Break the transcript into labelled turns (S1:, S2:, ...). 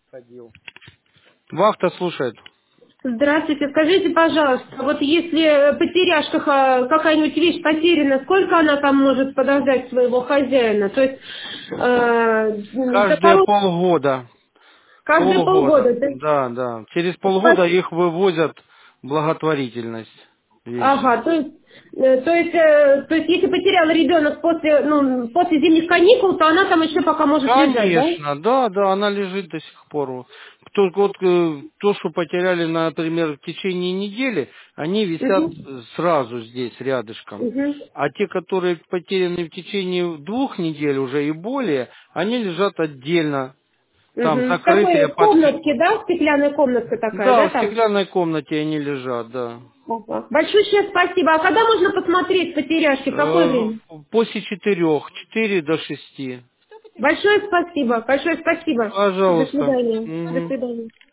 S1: ходил. Вахта слушает.
S2: Здравствуйте, скажите, пожалуйста, вот если потеряшка какая-нибудь вещь потеряна, сколько она там может подождать своего хозяина? То есть до
S1: Каждые
S2: кого?
S1: полгода.
S2: Каждые
S1: Полгода.
S2: полгода. То есть,
S1: Да, да. Через полгода их вывозят в благотворительность. Вещи.
S2: ага, то есть, если потерял ребенок после зимних каникул, то она там еще пока может лежать, да?
S1: Конечно, да, да, она лежит до сих пор. Только вот то, что потеряли, например, в течение недели, они висят
S2: Угу,
S1: сразу здесь, рядышком.
S2: угу,
S1: А те, которые потеряны в течение 2 недель уже и более, они лежат отдельно, там
S2: угу. В
S1: закрытые
S2: такой
S1: под...
S2: комнатке, да, стеклянная комнатка такая,
S1: Да,
S2: да,
S1: в
S2: там?
S1: стеклянной комнате они лежат, да.
S2: Ага. Большое спасибо. А когда можно посмотреть потеряшки? В какое
S1: Э,
S2: время?
S1: После 4, 4 до 6.
S2: Большое спасибо. Большое спасибо. До
S1: Пожалуйста.
S2: свидания. До
S1: Мгм.
S2: свидания.